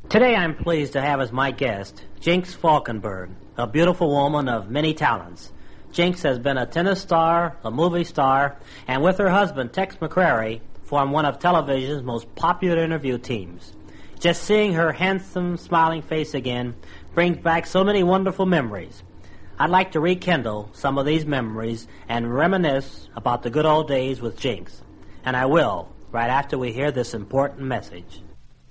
Today I'm pleased to have as my guest Jinx Falkenberg, a beautiful woman of many talents. Jinx has been a tennis star, a movie star, and with her husband Tex McCrary formed one of television's most popular interview teams. Just seeing her handsome, smiling face again brings back so many wonderful memories. I'd like to rekindle some of these memories and reminisce about the good old days with Jinx. And I will, right after we hear this important message.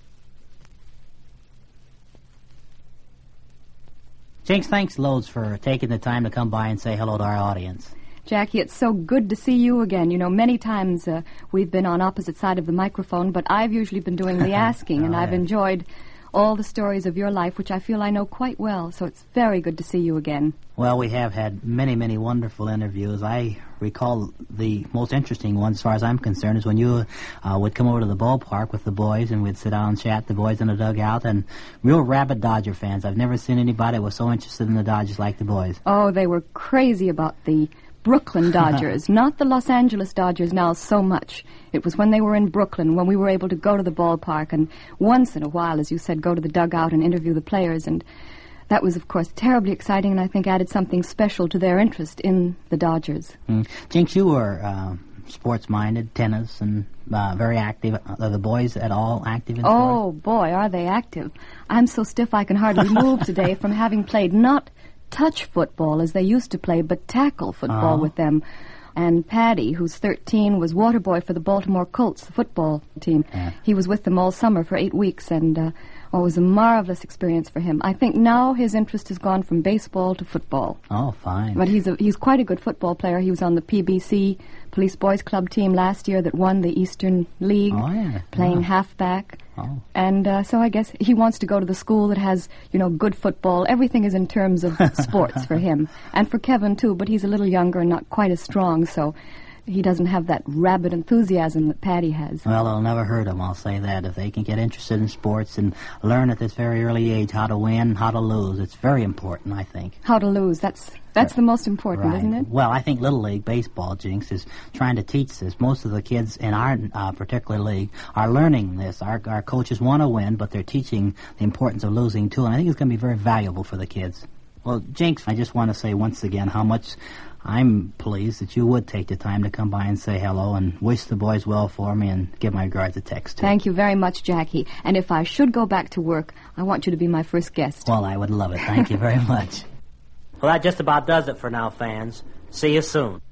Jinx, thanks loads for taking the time to come by and say hello to our audience. Jackie, it's so good to see you again. You know, many times we've been on opposite side of the microphone, but I've usually been doing the asking, and I've enjoyed all the stories of your life, which I feel I know quite well, so it's very good to see you again. Well, we have had many, many wonderful interviews. I recall the most interesting one, as far as I'm concerned, is when you would come over to the ballpark with the boys, and we'd sit down and chat, the boys in the dugout, and real rabid Dodger fans. I've never seen anybody that was so interested in the Dodgers like the boys. Oh, they were crazy about the Brooklyn Dodgers, not the Los Angeles Dodgers now so much. It was when they were in Brooklyn, when we were able to go to the ballpark and once in a while, as you said, go to the dugout and interview the players. And that was, of course, terribly exciting and I think added something special to their interest in the Dodgers. Jinx, you were sports-minded, tennis, and very active. Are the boys at all active in sports? Oh, boy, are they active. I'm so stiff I can hardly move today from having played not touch football as they used to play, but tackle football with them. And Paddy, who's 13, was water boy for the Baltimore Colts, the football team. Yeah. He was with them all summer for 8 weeks, and it was a marvelous experience for him. I think now his interest has gone from baseball to football. Oh, fine. But he's quite a good football player. He was on the PBC Police Boys Club team last year that won the Eastern League, playing halfback. Oh. And so I guess he wants to go to the school that has, good football. Everything is in terms of sports for him. And for Kevin, too, but he's a little younger and not quite as strong, so he doesn't have that rabid enthusiasm that Paddy has. Well, it'll never hurt him, I'll say that. If they can get interested in sports and learn at this very early age how to win, how to lose, it's very important, I think. How to lose, that's the most important, isn't it? Well, I think Little League Baseball, Jinx, is trying to teach this. Most of the kids in our particular league are learning this. Our coaches want to win, but they're teaching the importance of losing, too, and I think it's going to be very valuable for the kids. Well, Jinx, I just want to say once again how much I'm pleased that you would take the time to come by and say hello and wish the boys well for me and give my regards to Tex, too. Thank you very much, Jackie. And if I should go back to work, I want you to be my first guest. Well, I would love it. Thank you very much. Well, that just about does it for now, fans. See you soon.